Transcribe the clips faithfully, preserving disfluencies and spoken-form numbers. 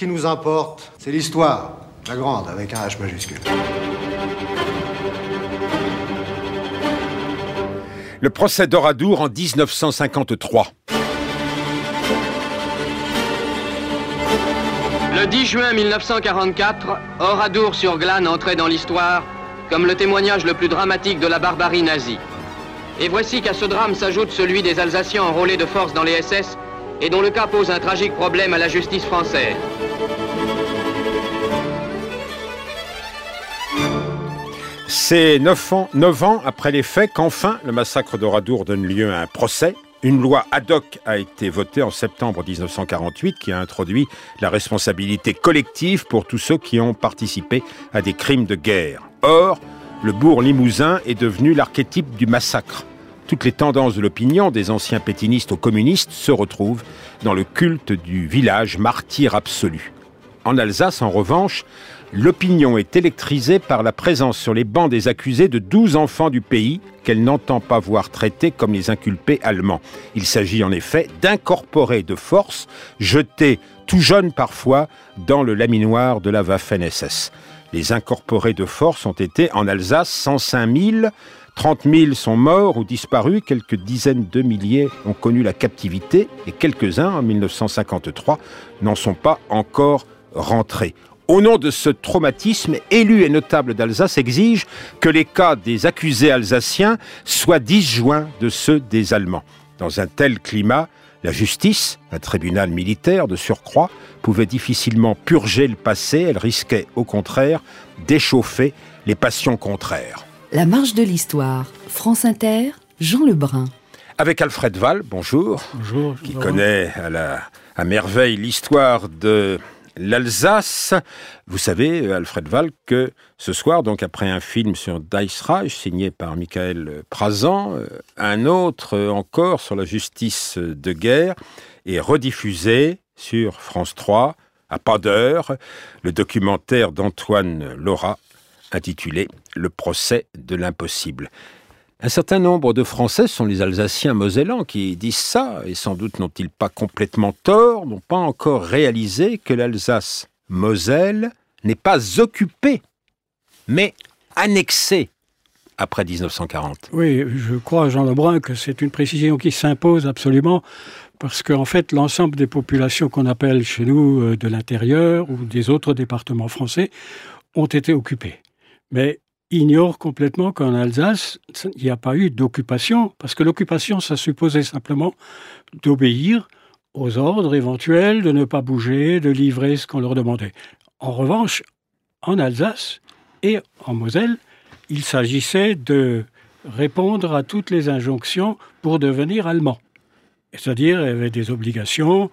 qui nous importe, c'est l'histoire. La grande, avec un H majuscule. Le procès d'Oradour en dix-neuf cent cinquante-trois. Le dix juin mille neuf cent quarante-quatre, Oradour-sur-Glane entrait dans l'histoire comme le témoignage le plus dramatique de la barbarie nazie. Et voici qu'à ce drame s'ajoute celui des Alsaciens enrôlés de force dans les S S et dont le cas pose un tragique problème à la justice française. C'est neuf ans, neuf ans après les faits qu'enfin le massacre d'Oradour donne lieu à un procès. Une loi ad hoc a été votée en septembre dix-neuf cent quarante-huit qui a introduit la responsabilité collective pour tous ceux qui ont participé à des crimes de guerre. Or, le bourg limousin est devenu l'archétype du massacre. Toutes les tendances de l'opinion, des anciens pétinistes aux communistes, se retrouvent dans le culte du village martyr absolu. En Alsace, en revanche, l'opinion est électrisée par la présence sur les bancs des accusés de douze enfants du pays qu'elle n'entend pas voir traités comme les inculpés allemands. Il s'agit en effet d'incorporés de force, jetés tout jeunes parfois dans le laminoir de la Waffen-S S. Les incorporés de force ont été en Alsace cent cinq mille, trente mille sont morts ou disparus, quelques dizaines de milliers ont connu la captivité et quelques-uns, en mille neuf cent cinquante-trois, n'en sont pas encore rentrés. Au nom de ce traumatisme, élus et notables d'Alsace exigent que les cas des accusés alsaciens soient disjoints de ceux des Allemands. Dans un tel climat, la justice, un tribunal militaire de surcroît, pouvait difficilement purger le passé. Elle risquait au contraire d'échauffer les passions contraires. La marche de l'histoire, France Inter, Jean Lebrun. Avec Alfred Wahl, bonjour. Bonjour. Qui connaît à, la, à merveille l'histoire de l'Alsace. Vous savez, Alfred Wahl, que ce soir, donc après un film sur Dies Reich, signé par Michael Prazan, un autre encore sur la justice de guerre, est rediffusé sur France trois, à pas d'heure, le documentaire d'Antoine Laura, intitulé « Le procès de l'impossible ». Un certain nombre de Français, sont les Alsaciens mosellans, qui disent ça, et sans doute n'ont-ils pas complètement tort, n'ont pas encore réalisé que l'Alsace-Moselle n'est pas occupée, mais annexée après dix-neuf cent quarante. Oui, je crois, Jean Lebrun, que c'est une précision qui s'impose absolument, parce qu'en fait, l'ensemble des populations qu'on appelle chez nous de l'intérieur ou des autres départements français ont été occupées. Mais ignore complètement qu'en Alsace, il n'y a pas eu d'occupation, parce que l'occupation, ça supposait simplement d'obéir aux ordres éventuels, de ne pas bouger, de livrer ce qu'on leur demandait. En revanche, en Alsace et en Moselle, il s'agissait de répondre à toutes les injonctions pour devenir allemand. C'est-à-dire, il y avait des obligations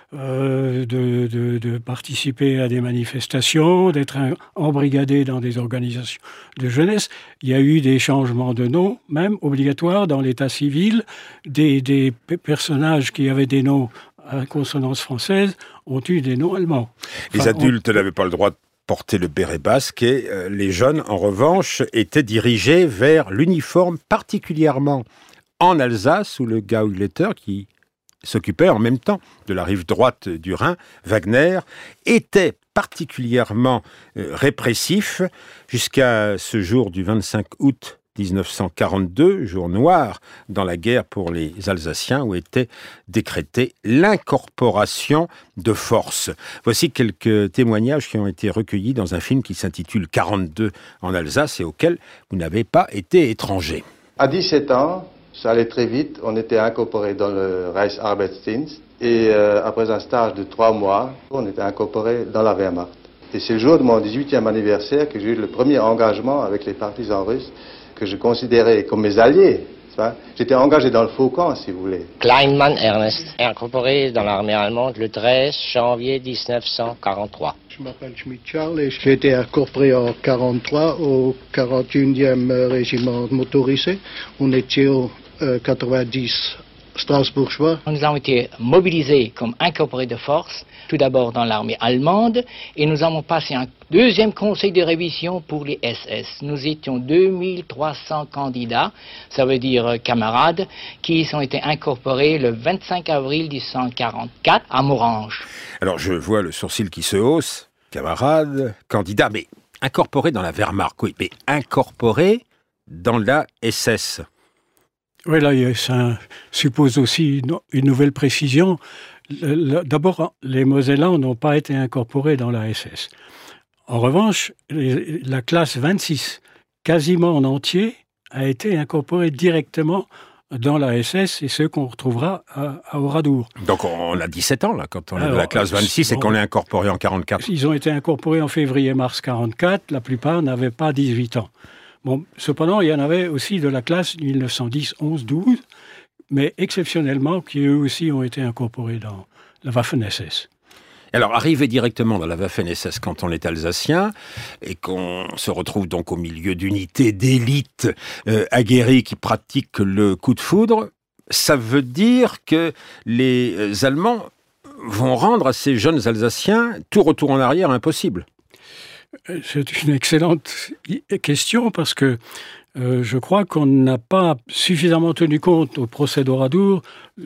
euh, de, de, de participer à des manifestations, d'être embrigadé dans des organisations de jeunesse. Il y a eu des changements de nom, même obligatoires dans l'état civil. Des, des personnages qui avaient des noms à consonance française ont eu des noms allemands. Enfin, les adultes on... n'avaient pas le droit de porter le béret basque et euh, les jeunes, en revanche, étaient dirigés vers l'uniforme, particulièrement en Alsace, où le Gauleiter, qui s'occupait en même temps de la rive droite du Rhin, Wagner, était particulièrement euh, répressif jusqu'à ce jour du vingt-cinq août dix-neuf cent quarante-deux, jour noir dans la guerre pour les Alsaciens, où était décrétée l'incorporation de force. Voici quelques témoignages qui ont été recueillis dans un film qui s'intitule quarante-deux en Alsace et auquel vous n'avez pas été étranger. À dix-sept ans, ça allait très vite, on était incorporé dans le Reichsarbeitsdienst et euh, après un stage de trois mois, on était incorporé dans la Wehrmacht. Et c'est le jour de mon dix-huitième anniversaire que j'ai eu le premier engagement avec les partisans russes que je considérais comme mes alliés. J'étais engagé dans le Faucon, si vous voulez. Kleinmann Ernest, incorporé dans l'armée allemande le treize janvier dix-neuf cent quarante-trois. Je m'appelle Schmidt Charles et j'ai été incorporé en quarante-trois au quarante et unième régiment motorisé. On était au euh, quatre-vingt-dix strasbourgeois. Nous avons été mobilisés comme incorporés de force, tout d'abord dans l'armée allemande, et nous avons passé un deuxième conseil de révision pour les S S. Nous étions deux mille trois cents candidats, ça veut dire euh, camarades, qui ont été incorporés le vingt-cinq avril mille neuf cent quarante-quatre à Morange. Alors je vois le sourcil qui se hausse, camarades, candidats, mais incorporés dans la Wehrmacht, oui, mais incorporés dans la S S. Oui, là, ça suppose aussi une, une nouvelle précision. Le, le, d'abord, les Mosellans n'ont pas été incorporés dans la S S. En revanche, les, la classe vingt-six, quasiment en entier, a été incorporée directement dans la S S, et ceux qu'on retrouvera à, à Oradour. Donc on a dix-sept ans, là, quand on Alors, est de la classe vingt-six bon, et qu'on l'est incorporé en quarante-quatre. Ils ont été incorporés en février-mars quarante-quatre, la plupart n'avaient pas dix-huit ans. Bon, cependant, il y en avait aussi de la classe mille neuf cent dix, onze, douze, mais exceptionnellement, qui eux aussi ont été incorporés dans la Waffen-S S. Alors, arriver directement dans la Waffen-S S quand on est alsacien, et qu'on se retrouve donc au milieu d'unités d'élite euh, aguerries qui pratiquent le coup de foudre, ça veut dire que les Allemands vont rendre à ces jeunes Alsaciens tout retour en arrière impossible. C'est une excellente question parce que euh, je crois qu'on n'a pas suffisamment tenu compte au procès d'Oradour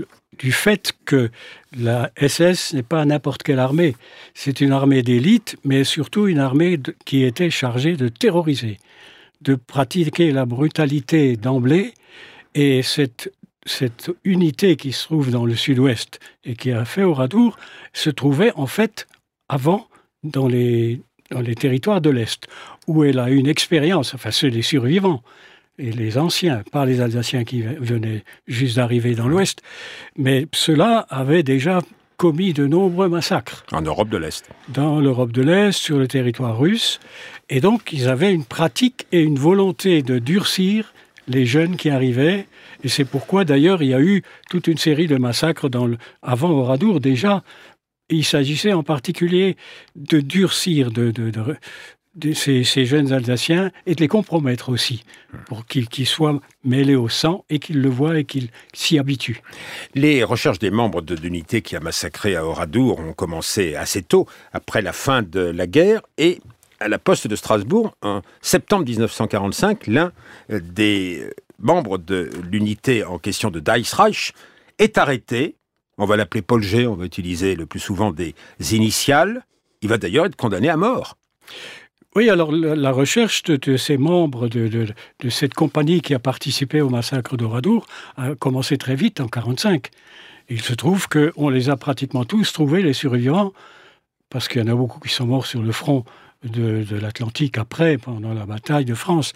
du fait que la S S n'est pas n'importe quelle armée. C'est une armée d'élite, mais surtout une armée de, qui était chargée de terroriser, de pratiquer la brutalité d'emblée. Et cette, cette unité qui se trouve dans le sud-ouest et qui a fait Oradour se trouvait en fait avant dans les... dans les territoires de l'Est, où elle a une expérience, enfin ceux des survivants, et les anciens, pas les Alsaciens qui venaient juste d'arriver dans l'Ouest, mais ceux-là avaient déjà commis de nombreux massacres. En Europe de l'Est. Dans l'Europe de l'Est, sur le territoire russe, et donc ils avaient une pratique et une volonté de durcir les jeunes qui arrivaient, et c'est pourquoi d'ailleurs il y a eu toute une série de massacres dans le... avant Oradour déjà. Il s'agissait en particulier de durcir de, de, de, de ces, ces jeunes Alsaciens et de les compromettre aussi, pour qu'ils, qu'ils soient mêlés au sang et qu'ils le voient et qu'ils s'y habituent. Les recherches des membres de l'unité qui a massacré à Oradour ont commencé assez tôt, après la fin de la guerre, et à la poste de Strasbourg, en septembre dix-neuf cent quarante-cinq, l'un des membres de l'unité en question de Deichreich est arrêté. On va l'appeler Paul G, on va utiliser le plus souvent des initiales. Il va d'ailleurs être condamné à mort. Oui, alors la, la recherche de, de ces membres de, de, de cette compagnie qui a participé au massacre d'Oradour a commencé très vite, en quarante-cinq. Il se trouve qu'on les a pratiquement tous trouvés, les survivants, parce qu'il y en a beaucoup qui sont morts sur le front de, de l'Atlantique après, pendant la bataille de France.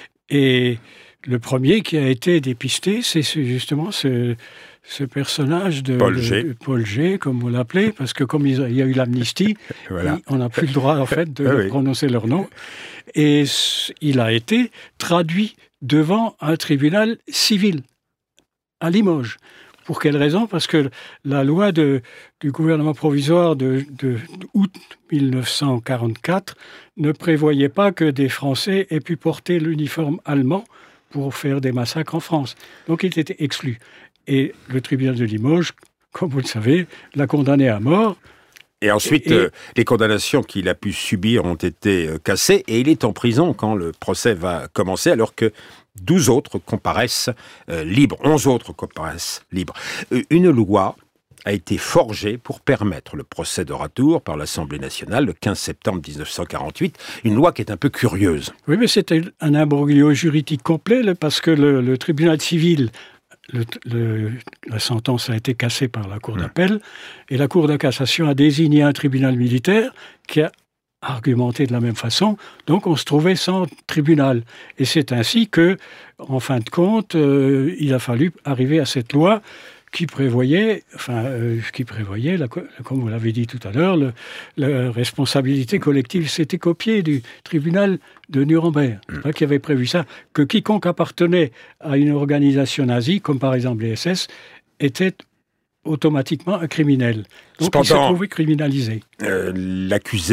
Et le premier qui a été dépisté, c'est justement ce... ce personnage de Paul G, de, de Paul G, comme vous l'appelez, parce que comme il y a eu l'amnistie, voilà. On n'a plus le droit en fait de oui. prononcer leur nom. Et il a été traduit devant un tribunal civil à Limoges. Pour quelle raison ? Parce que la loi de, du gouvernement provisoire de, de, d'août dix-neuf cent quarante-quatre ne prévoyait pas que des Français aient pu porter l'uniforme allemand pour faire des massacres en France. Donc il était exclu. Et le tribunal de Limoges, comme vous le savez, l'a condamné à mort. Et ensuite, et, euh, les condamnations qu'il a pu subir ont été euh, cassées, et il est en prison quand le procès va commencer, alors que douze autres comparaissent euh, libres, onze autres comparaissent libres. Euh, une loi a été forgée pour permettre le procès d'Oradour par l'Assemblée nationale le quinze septembre dix-neuf cent quarante-huit, une loi qui est un peu curieuse. Oui, mais c'était un imbroglio juridique complet, parce que le, le tribunal civil... Le, le, la sentence a été cassée par la Cour d'appel et la Cour de cassation a désigné un tribunal militaire qui a argumenté de la même façon. Donc on se trouvait sans tribunal. Et c'est ainsi que, en fin de compte, euh, il a fallu arriver à cette loi qui prévoyait, enfin, euh, qui prévoyait, la, comme vous l'avez dit tout à l'heure, le, la responsabilité collective. C'était copié du tribunal de Nuremberg, mmh. qui avait prévu ça, que quiconque appartenait à une organisation nazie, comme par exemple les S S, était automatiquement un criminel. Donc Cependant, il se trouvait criminalisé. Euh, l'accusé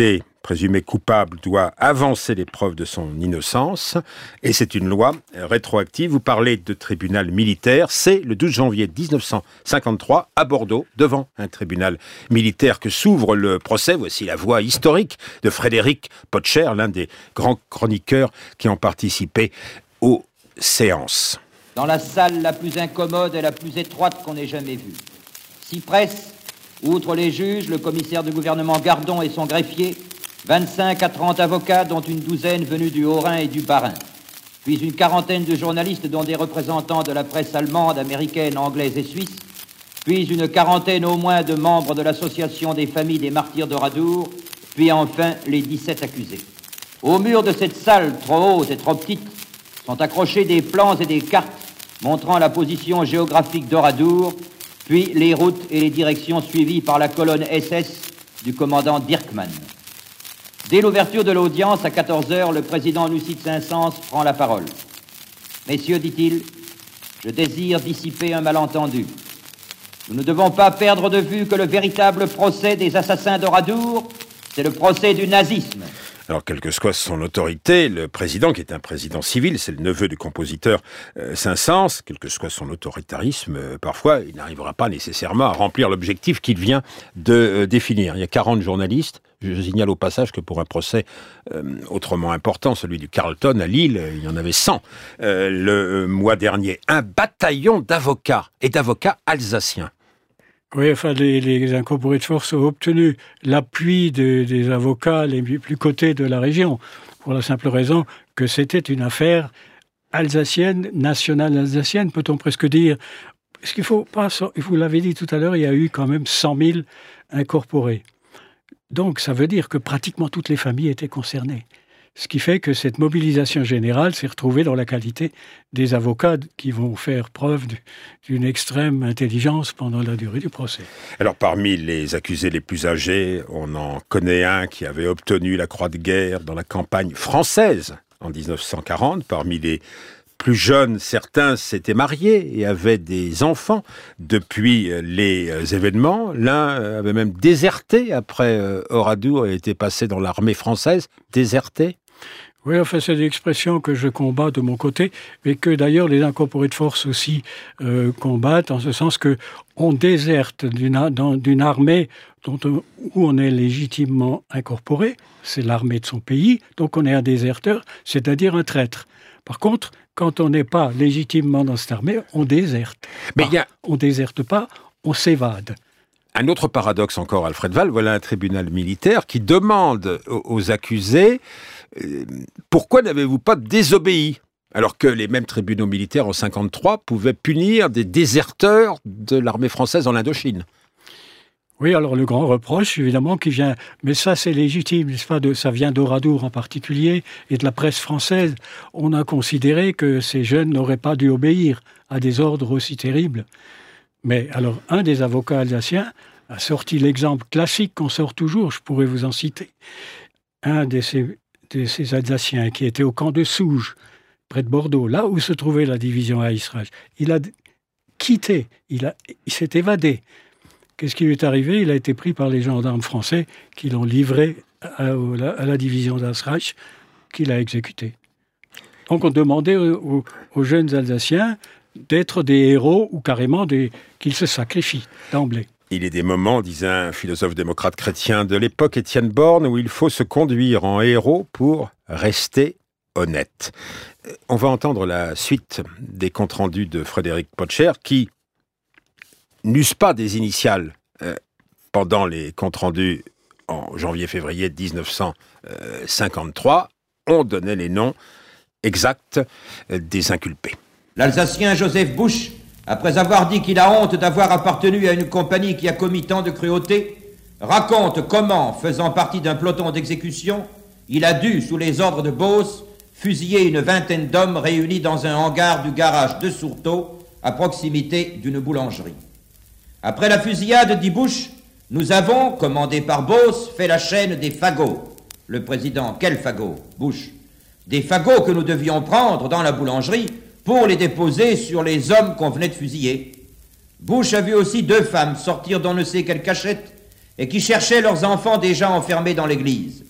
présumé coupable doit avancer les preuves de son innocence. Et c'est une loi rétroactive. Vous parlez de tribunal militaire. C'est le douze janvier mille neuf cent cinquante-trois à Bordeaux, devant un tribunal militaire, que s'ouvre le procès. Voici la voix historique de Frédéric Potcher, l'un des grands chroniqueurs qui ont participé aux séances. Dans la salle la plus incommode et la plus étroite qu'on ait jamais vue. Six presses, outre les juges, le commissaire du gouvernement Gardon et son greffier, vingt-cinq à trente avocats, dont une douzaine venus du Haut-Rhin et du Bas-Rhin, puis une quarantaine de journalistes, dont des représentants de la presse allemande, américaine, anglaise et suisse, puis une quarantaine au moins de membres de l'association des familles des martyrs d'Oradour, puis enfin les dix-sept accusés. Au mur de cette salle trop haute et trop petite sont accrochés des plans et des cartes montrant la position géographique d'Oradour, puis les routes et les directions suivies par la colonne S S du commandant Dirkmann. Dès l'ouverture de l'audience, à quatorze heures, le président Lucide Saint-Saëns prend la parole. « Messieurs, dit-il, je désire dissiper un malentendu. Nous ne devons pas perdre de vue que le véritable procès des assassins d'Oradour, c'est le procès du nazisme. » Alors, quelle que soit son autorité, le président, qui est un président civil, c'est le neveu du compositeur euh, Saint-Saëns, quel que soit son autoritarisme, euh, parfois, il n'arrivera pas nécessairement à remplir l'objectif qu'il vient de euh, définir. Il y a quarante journalistes. Je signale au passage que pour un procès euh, autrement important, celui du Carlton à Lille, il y en avait cent euh, le mois dernier. Un bataillon d'avocats et d'avocats alsaciens. Oui, enfin, les, les incorporés de force ont obtenu l'appui de, des avocats les plus cotés de la région, pour la simple raison que c'était une affaire alsacienne, nationale alsacienne, peut-on presque dire. Parce qu'il faut pas, vous l'avez dit tout à l'heure, il y a eu quand même cent mille incorporés. Donc, ça veut dire que pratiquement toutes les familles étaient concernées. Ce qui fait que cette mobilisation générale s'est retrouvée dans la qualité des avocats qui vont faire preuve d'une extrême intelligence pendant la durée du procès. Alors, parmi les accusés les plus âgés, on en connaît un qui avait obtenu la Croix de guerre dans la campagne française en dix-neuf cent quarante. Parmi les plus jeunes, certains s'étaient mariés et avaient des enfants depuis les événements. L'un avait même déserté après Oradour et était passé dans l'armée française. Déserté ? Oui, enfin, c'est des expressions que je combats de mon côté, mais que d'ailleurs les incorporés de force aussi euh, combattent, en ce sens que on déserte d'une, dans, d'une armée dont, où on est légitimement incorporé, c'est l'armée de son pays, donc on est un déserteur, c'est-à-dire un traître. Par contre, quand on n'est pas légitimement dans cette armée, on déserte. Mais ah, y a... On déserte pas, on s'évade. Un autre paradoxe encore, Alfred Wahl, voilà un tribunal militaire qui demande aux accusés euh, « Pourquoi n'avez-vous pas désobéi ?» alors que les mêmes tribunaux militaires en cinquante-trois pouvaient punir des déserteurs de l'armée française en Indochine. Oui, alors le grand reproche, évidemment, qui vient... Mais ça, c'est légitime, n'est-ce pas de... Ça vient d'Oradour en particulier, et de la presse française. On a considéré que ces jeunes n'auraient pas dû obéir à des ordres aussi terribles. Mais alors, un des avocats alsaciens a sorti l'exemple classique qu'on sort toujours, je pourrais vous en citer. Un de ces, de ces Alsaciens qui était au camp de Souges, près de Bordeaux, là où se trouvait la division Eichsreich. Il a quitté, il, a, il s'est évadé. Qu'est-ce qui lui est arrivé ? Il a été pris par les gendarmes français qui l'ont livré à, à, à la division d'Eichsreich, qui l'a exécuté. Donc on demandait aux, aux jeunes Alsaciens d'être des héros ou carrément des, qu'ils se sacrifient d'emblée. Il est des moments, disait un philosophe démocrate chrétien de l'époque, Étienne Borne, où il faut se conduire en héros pour rester honnête. On va entendre la suite des comptes rendus de Frédéric Potcher qui n'usent pas des initiales euh, pendant les comptes rendus en janvier-février dix-neuf cent cinquante-trois. On donnait les noms exacts des inculpés. L'Alsacien Joseph Busch, après avoir dit qu'il a honte d'avoir appartenu à une compagnie qui a commis tant de cruauté, raconte comment, faisant partie d'un peloton d'exécution, il a dû, sous les ordres de Beauce, fusiller une vingtaine d'hommes réunis dans un hangar du garage de Sourteau, à proximité d'une boulangerie. Après la fusillade, dit Busch, nous avons, commandé par Beauce, fait la chaîne des fagots. Le président, quel fagots, Busch? Des fagots que nous devions prendre dans la boulangerie pour les déposer sur les hommes qu'on venait de fusiller. Busch a vu aussi deux femmes sortir d'on ne sait quelle cachette et qui cherchaient leurs enfants déjà enfermés dans l'église.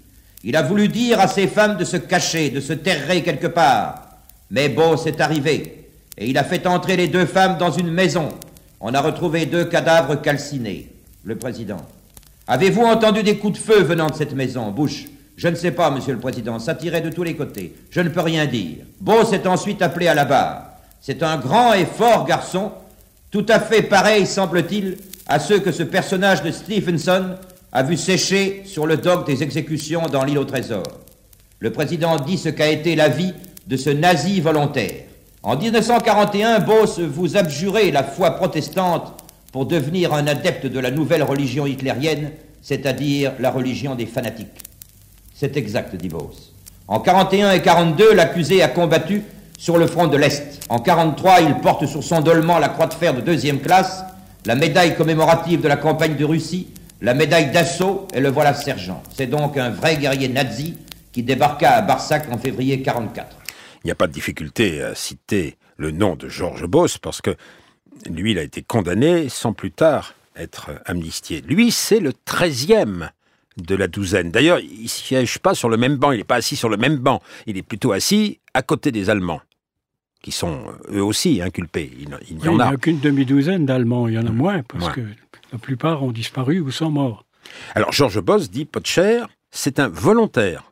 Il a voulu dire à ses femmes de se cacher, de se terrer quelque part. Mais Beauce est arrivé, et il a fait entrer les deux femmes dans une maison. On a retrouvé deux cadavres calcinés. Le président. Avez-vous entendu des coups de feu venant de cette maison, Bush? Je ne sais pas, monsieur le président, ça tirait de tous les côtés. Je ne peux rien dire. Beauce est ensuite appelé à la barre. C'est un grand et fort garçon, tout à fait pareil, semble-t-il, à ceux que ce personnage de Stevenson a vu sécher sur le dock des exécutions dans l'île au trésor. Le président dit ce qu'a été la vie de ce nazi volontaire. En dix-neuf cent quarante et un, Beauce vous abjurait la foi protestante pour devenir un adepte de la nouvelle religion hitlérienne, c'est-à-dire la religion des fanatiques. C'est exact, dit Beauce. En quarante et un et quarante-deux, l'accusé a combattu sur le front de l'Est. En quarante-trois, il porte sur son dolman la croix de fer de deuxième classe, la médaille commémorative de la campagne de Russie, la médaille d'assaut, et le voilà sergent. C'est donc un vrai guerrier nazi qui débarqua à Barsac en février quarante-quatre. Il n'y a pas de difficulté à citer le nom de Georges Beauce, parce que lui, il a été condamné sans plus tard être amnistié. Lui, c'est le treizième de la douzaine. D'ailleurs, il ne siège pas sur le même banc, il n'est pas assis sur le même banc, il est plutôt assis à côté des Allemands, qui sont eux aussi inculpés. Il, il y en a. Il n'y a qu'une demi-douzaine d'Allemands, il y en a moins, parce ouais. que la plupart ont disparu ou sont morts. Alors, Georges Beauce, dit Potcher, c'est un volontaire.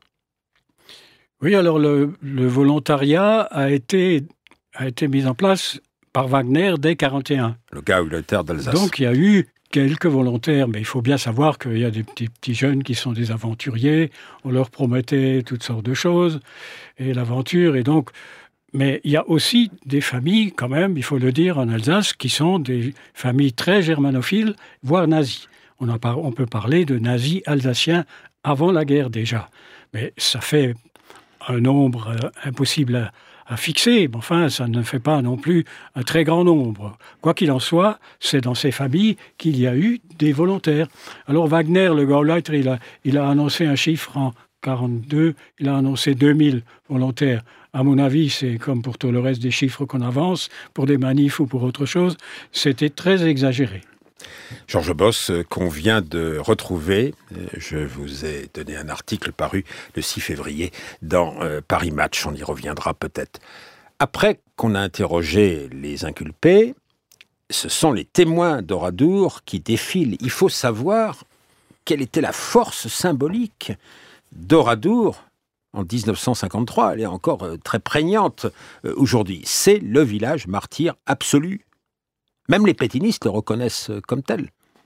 Oui, alors le, le volontariat a été, a été mis en place par Wagner dès quarante et un. Le Gauleiter d'Alsace. Donc il y a eu quelques volontaires, mais il faut bien savoir qu'il y a des petits, petits jeunes qui sont des aventuriers, on leur promettait toutes sortes de choses, et l'aventure est donc... Mais il y a aussi des familles, quand même, il faut le dire, en Alsace, qui sont des familles très germanophiles, voire nazies. On, en par... on peut parler de nazis alsaciens avant la guerre déjà, mais ça fait un nombre euh, impossible à... à fixer, mais enfin, ça ne fait pas non plus un très grand nombre. Quoi qu'il en soit, c'est dans ces familles qu'il y a eu des volontaires. Alors Wagner, le Gauleiter, il a, il a annoncé un chiffre en quarante-deux, il a annoncé deux mille volontaires. À mon avis, c'est comme pour tout le reste des chiffres qu'on avance, pour des manifs ou pour autre chose, c'était très exagéré. Georges Beauce, qu'on vient de retrouver, je vous ai donné un article paru le six février dans euh, Paris Match, on y reviendra peut-être. Après qu'on a interrogé les inculpés, ce sont les témoins d'Oradour qui défilent. Il faut savoir quelle était la force symbolique d'Oradour en dix-neuf cent cinquante-trois. Elle est encore euh, très prégnante euh, aujourd'hui. C'est le village martyr absolu. Même les pétinistes le reconnaissent comme tel.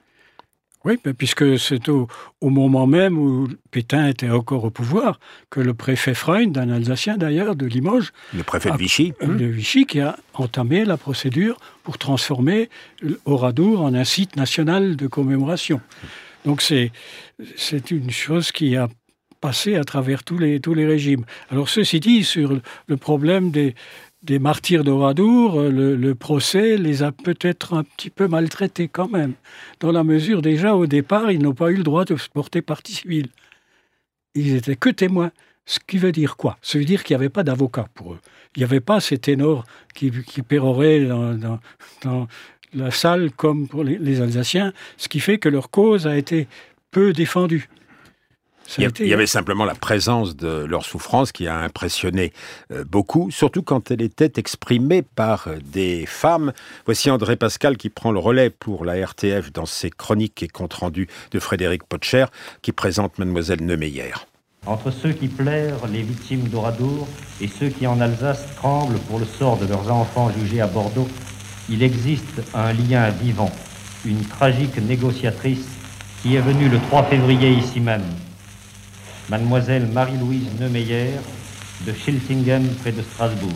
Oui, puisque c'est au, au moment même où Pétain était encore au pouvoir que le préfet Freund, un Alsacien d'ailleurs, de Limoges... Le préfet de Vichy. A, de Vichy, qui a entamé la procédure pour transformer Oradour en un site national de commémoration. Donc c'est, c'est une chose qui a passé à travers tous les, tous les régimes. Alors ceci dit, sur le problème des... des martyrs d'Oradour, le, le procès les a peut-être un petit peu maltraités quand même, dans la mesure déjà au départ, ils n'ont pas eu le droit de se porter partie civile. Ils n'étaient que témoins. Ce qui veut dire quoi? Ça veut dire qu'il n'y avait pas d'avocat pour eux. Il n'y avait pas ces ténors qui, qui péroraient dans, dans, dans la salle comme pour les, les Alsaciens, ce qui fait que leur cause a été peu défendue. Il y, a, il y avait simplement la présence de leur souffrance qui a impressionné euh, beaucoup, surtout quand elle était exprimée par euh, des femmes. Voici André Pascal qui prend le relais pour la R T F dans ses chroniques et comptes rendus de Frédéric Potcher, qui présente Mademoiselle Neumeyer. Entre ceux qui pleurent les victimes d'Oradour et ceux qui en Alsace tremblent pour le sort de leurs enfants jugés à Bordeaux, il existe un lien vivant, une tragique négociatrice qui est venue le trois février ici même. Mademoiselle Marie-Louise Neumeyer de Schiltingen près de Strasbourg.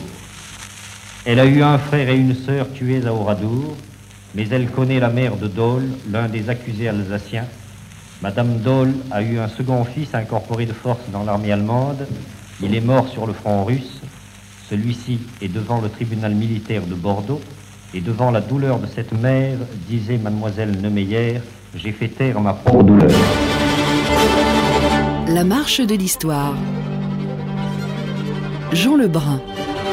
Elle a eu un frère et une sœur tués à Oradour, mais elle connaît la mère de Dole, l'un des accusés alsaciens. Madame Dole a eu un second fils incorporé de force dans l'armée allemande. Il est mort sur le front russe. Celui-ci est devant le tribunal militaire de Bordeaux, et devant la douleur de cette mère, disait Mademoiselle Neumeyer, j'ai fait taire ma propre douleur. La marche de l'histoire. Jean Lebrun.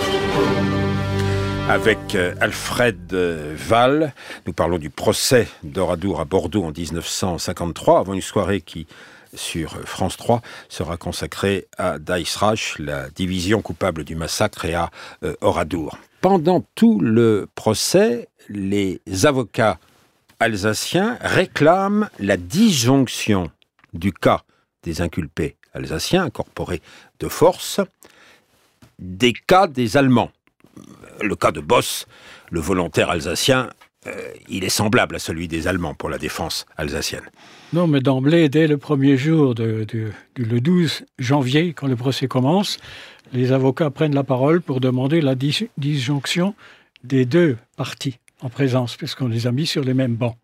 Avec Alfred Wahl, nous parlons du procès d'Oradour à Bordeaux en dix-neuf cent cinquante-trois, avant une soirée qui sur France trois, sera consacrée à Daïs Rache, la division coupable du massacre, et à euh, Oradour. Pendant tout le procès, les avocats alsaciens réclament la disjonction du cas des inculpés alsaciens incorporés de force des cas des Allemands. Le cas de Boss, le volontaire alsacien, euh, il est semblable à celui des Allemands pour la défense alsacienne. Non, mais d'emblée, dès le premier jour, de, de, de, le douze janvier, quand le procès commence, les avocats prennent la parole pour demander la dis- disjonction des deux parties en présence, puisqu'on les a mis sur les mêmes bancs.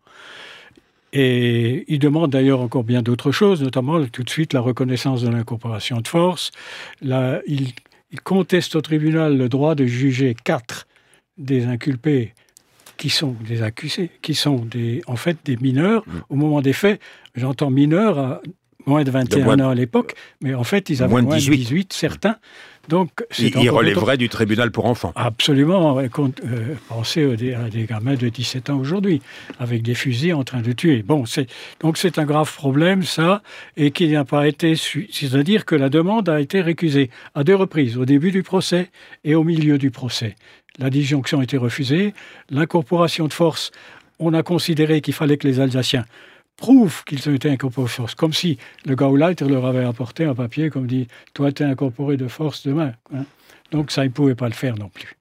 Et ils demandent d'ailleurs encore bien d'autres choses, notamment tout de suite la reconnaissance de l'incorporation de force. Là, ils, ils contestent au tribunal le droit de juger quatre des inculpés qui sont des accusés, qui sont des, en fait des mineurs. Mmh. Au moment des faits, j'entends mineurs à moins de vingt et un ans à l'époque, mais en fait ils avaient moins, moins de dix-huit, certains. Donc, c'est il relèverait autant... du tribunal pour enfants. Absolument. Euh, pensez à des, à des gamins de dix-sept ans aujourd'hui, avec des fusils en train de tuer. Bon, c'est, donc c'est un grave problème, ça, et qui n'a pas été... Su... C'est-à-dire que la demande a été récusée à deux reprises, au début du procès et au milieu du procès. La disjonction a été refusée. L'incorporation de force, on a considéré qu'il fallait que les Alsaciens prouvent qu'ils ont été incorporés de force, comme si le Gauleiter leur avait apporté un papier comme dit « toi, tu es incorporé de force demain hein ». Donc ça, ils ne pouvaient pas le faire non plus.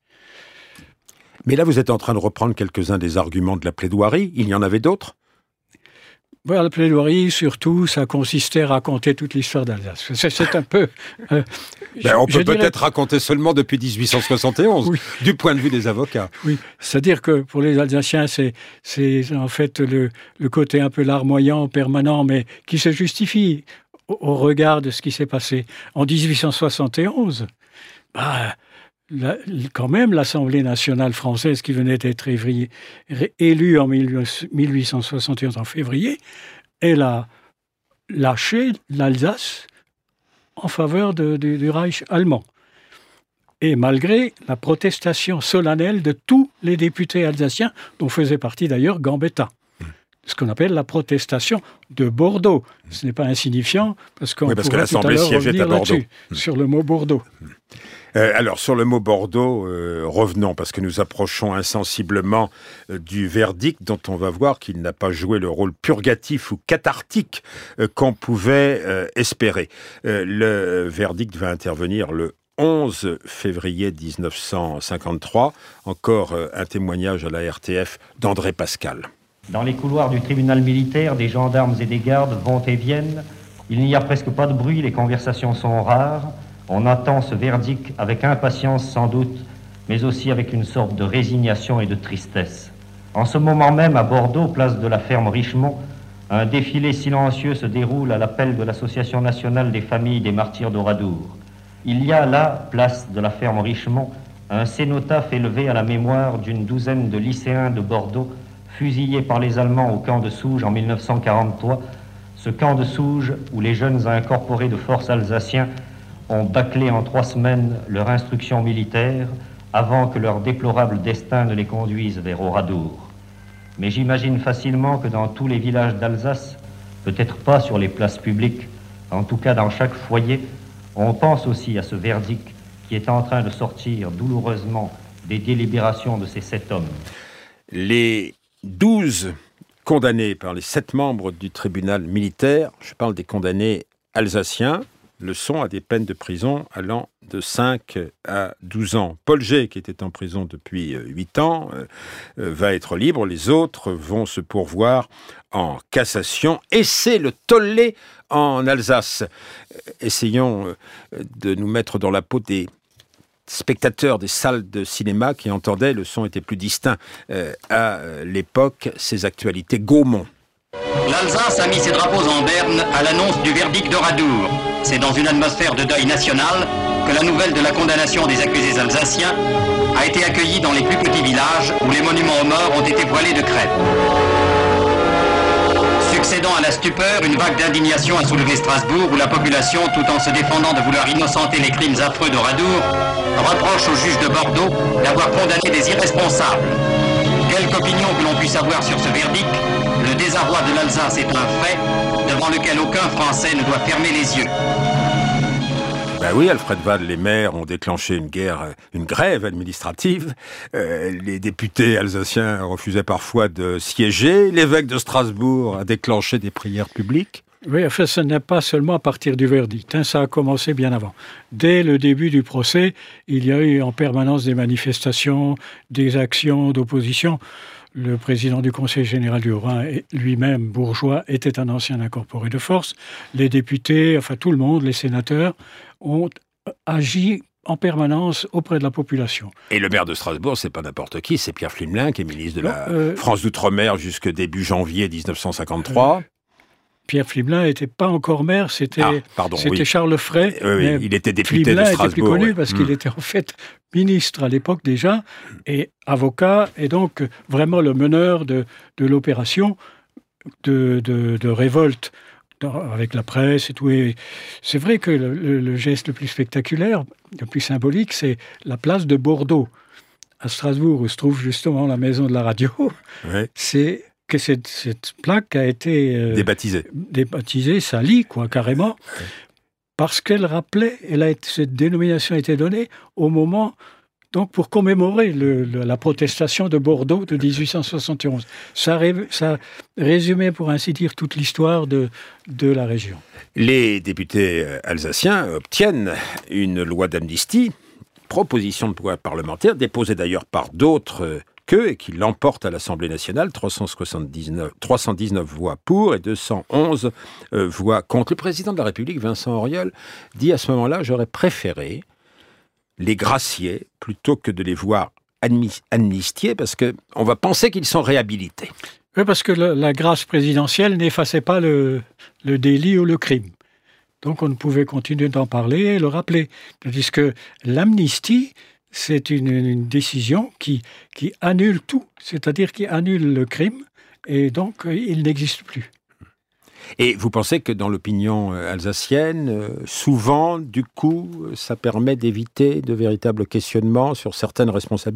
Mais là, vous êtes en train de reprendre quelques-uns des arguments de la plaidoirie. Il y en avait d'autres ? Voilà, la plaidoirie, surtout, ça consistait à raconter toute l'histoire d'Alsace. C'est, c'est un peu... Euh, ben, on peut peut-être dirais... raconter seulement depuis dix-huit cent soixante et onze, oui. Du point de vue des avocats. Oui, c'est-à-dire que pour les Alsaciens, c'est, c'est en fait le, le côté un peu larmoyant, permanent, mais qui se justifie au, au regard de ce qui s'est passé. En dix-huit cent soixante et onze, bah, la, quand même, l'Assemblée nationale française, qui venait d'être évri, élue en mille huit cent soixante et onze en février, elle a lâché l'Alsace en faveur de, de, du Reich allemand. Et malgré la protestation solennelle de tous les députés alsaciens, dont faisait partie d'ailleurs Gambetta. Ce qu'on appelle la protestation de Bordeaux. Ce n'est pas insignifiant, parce qu'on oui, parce pourrait que l'Assemblée tout à l'heure siégeait à Bordeaux. Mmh. Sur le mot Bordeaux. Euh, alors, sur le mot Bordeaux, euh, revenons, parce que nous approchons insensiblement euh, du verdict dont on va voir qu'il n'a pas joué le rôle purgatif ou cathartique euh, qu'on pouvait euh, espérer. Euh, le verdict va intervenir le onze février dix-neuf cent cinquante-trois. Encore euh, un témoignage à la R T F d'André Pascal. Dans les couloirs du tribunal militaire, des gendarmes et des gardes vont et viennent. Il n'y a presque pas de bruit, les conversations sont rares. On attend ce verdict avec impatience sans doute, mais aussi avec une sorte de résignation et de tristesse. En ce moment même, à Bordeaux, place de la ferme Richemont, un défilé silencieux se déroule à l'appel de l'Association nationale des familles des martyrs d'Oradour. Il y a là, place de la ferme Richemont, un cénotaphe élevé à la mémoire d'une douzaine de lycéens de Bordeaux fusillés par les Allemands au camp de Souges en mille neuf cent quarante-trois, ce camp de Souges où les jeunes incorporés de force alsaciens ont bâclé en trois semaines leur instruction militaire avant que leur déplorable destin ne les conduise vers Oradour. Mais j'imagine facilement que dans tous les villages d'Alsace, peut-être pas sur les places publiques, en tout cas dans chaque foyer, on pense aussi à ce verdict qui est en train de sortir douloureusement des délibérations de ces sept hommes. Les douze condamnés par les sept membres du tribunal militaire, je parle des condamnés alsaciens, le sont à des peines de prison allant de cinq à douze ans. Paul G, qui était en prison depuis huit ans, euh, va être libre. Les autres vont se pourvoir en cassation. Et c'est le tollé en Alsace. Essayons euh, de nous mettre dans la peau des spectateurs des salles de cinéma qui entendaient, le son était plus distinct euh, à l'époque, ces actualités. Gaumont. L'Alsace a mis ses drapeaux en berne à l'annonce du verdict d'Oradour. C'est dans une atmosphère de deuil national que la nouvelle de la condamnation des accusés alsaciens a été accueillie dans les plus petits villages où les monuments aux morts ont été voilés de crêpe. Succédant à la stupeur, une vague d'indignation a soulevé Strasbourg où la population, tout en se défendant de vouloir innocenter les crimes affreux d'Oradour, reproche au juge de Bordeaux d'avoir condamné des irresponsables. Quelque opinion que l'on puisse avoir sur ce verdict, le désaccord désarroi de l'Alsace est un fait devant lequel aucun Français ne doit fermer les yeux. Ben oui, Alfred Wahl, les maires ont déclenché une guerre, une grève administrative. Euh, les députés alsaciens refusaient parfois de siéger. L'évêque de Strasbourg a déclenché des prières publiques. Oui, enfin, ce n'est pas seulement à partir du verdict. Hein, ça a commencé bien avant. Dès le début du procès, il y a eu en permanence des manifestations, des actions d'opposition. Le président du Conseil général du Haut-Rhin, lui-même bourgeois, était un ancien incorporé de force. Les députés, enfin tout le monde, les sénateurs, ont agi en permanence auprès de la population. Et le maire de Strasbourg, c'est pas n'importe qui, c'est Pierre Pflimlin, qui est ministre de non, la euh, France d'Outre-mer jusque début janvier dix-neuf cent cinquante-trois. Euh, Pierre Pflimlin n'était pas encore maire, c'était, ah, pardon, c'était oui. Charles Frey. Oui, oui, il était député Pflimlin de Strasbourg. était plus connu oui. parce mmh. qu'il était en fait ministre à l'époque déjà, et avocat, et donc vraiment le meneur de, de l'opération de, de, de révolte avec la presse et tout. Et c'est vrai que le, le, le geste le plus spectaculaire, le plus symbolique, c'est la place de Bordeaux, à Strasbourg, où se trouve justement la maison de la radio. Oui. C'est que cette, cette plaque a été euh, débaptisée, débaptisée, salie, quoi, carrément, oui. Parce qu'elle rappelait, elle a été, cette dénomination a été donnée au moment, donc pour commémorer le, le, la protestation de Bordeaux de dix-huit cent soixante et onze. Ça, ré, ça résumait, pour ainsi dire, toute l'histoire de, de la région. Les députés alsaciens obtiennent une loi d'amnistie, proposition de loi parlementaire, déposée d'ailleurs par d'autres qu'eux et qui l'emporte à l'Assemblée nationale, trois cent soixante-dix-neuf, trois cent dix-neuf voix pour et deux cent onze euh, voix contre. Le président de la République, Vincent Auriol, dit à ce moment-là « J'aurais préféré les gracier plutôt que de les voir amnistiés parce qu'on va penser qu'ils sont réhabilités. » Oui, parce que la, la grâce présidentielle n'effaçait pas le, le délit ou le crime. Donc on ne pouvait continuer d'en parler et le rappeler. Tandis que l'amnistie, c'est une, une décision qui, qui annule tout, c'est-à-dire qui annule le crime, et donc il n'existe plus. Et vous pensez que dans l'opinion alsacienne, souvent, du coup, ça permet d'éviter de véritables questionnements sur certaines responsabilités ?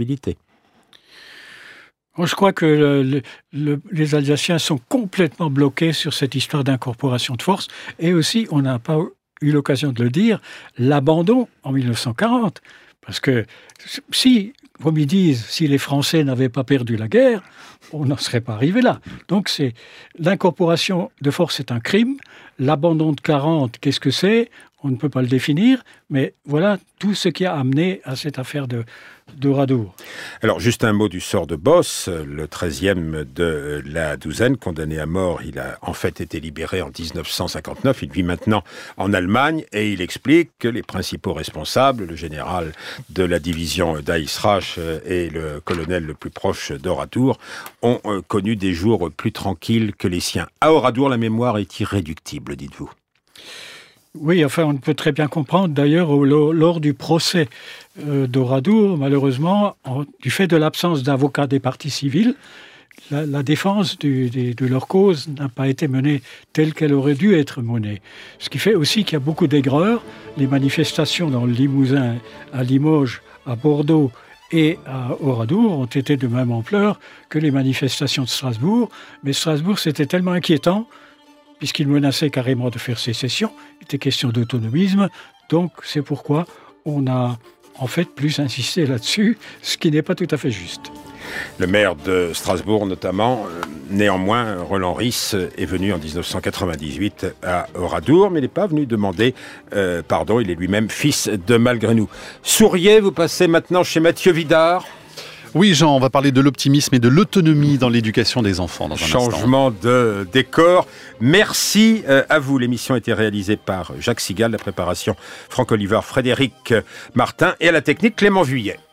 Je crois que le, le, le, les Alsaciens sont complètement bloqués sur cette histoire d'incorporation de force, et aussi, on n'a pas eu l'occasion de le dire, l'abandon en mille neuf cent quarante. Parce que si, comme ils disent, si les Français n'avaient pas perdu la guerre, on n'en serait pas arrivé là. Donc c'est l'incorporation de force est un crime. L'abandon de quarante, qu'est-ce que c'est ? On ne peut pas le définir, mais voilà tout ce qui a amené à cette affaire de, de Oradour. Alors, juste un mot du sort de Boss, le treizième de la douzaine, condamné à mort. Il a en fait été libéré en dix-neuf cent cinquante-neuf. Il vit maintenant en Allemagne et il explique que les principaux responsables, le général de la division d'Eisrach et le colonel le plus proche d'Oradour, ont connu des jours plus tranquilles que les siens. À Oradour, la mémoire est irréductible, dites-vous. Oui, enfin, on peut très bien comprendre, d'ailleurs, au, lors du procès euh, d'Oradour, malheureusement, en, du fait de l'absence d'avocats des parties civiles, la, la défense du, des, de leur cause n'a pas été menée telle qu'elle aurait dû être menée. Ce qui fait aussi qu'il y a beaucoup d'aigreur. Les manifestations dans le Limousin, à Limoges, à Bordeaux et à Oradour ont été de même ampleur que les manifestations de Strasbourg. Mais Strasbourg, c'était tellement inquiétant puisqu'il menaçait carrément de faire sécession. Il était question d'autonomisme. Donc, c'est pourquoi on a en fait plus insisté là-dessus, ce qui n'est pas tout à fait juste. Le maire de Strasbourg, notamment, euh, néanmoins, Roland Ries, est venu en dix-neuf cent quatre-vingt-dix-huit à Oradour, mais il n'est pas venu demander euh, pardon. Il est lui-même fils de malgré nous. Souriez, vous passez maintenant chez Mathieu Vidard. Oui, Jean, on va parler de l'optimisme et de l'autonomie dans l'éducation des enfants dans un Changement instant. de décor. Merci à vous. L'émission a été réalisée par Jacques Sigal, la préparation Franck Oliver, Frédéric Martin et à la technique Clément Vuillet.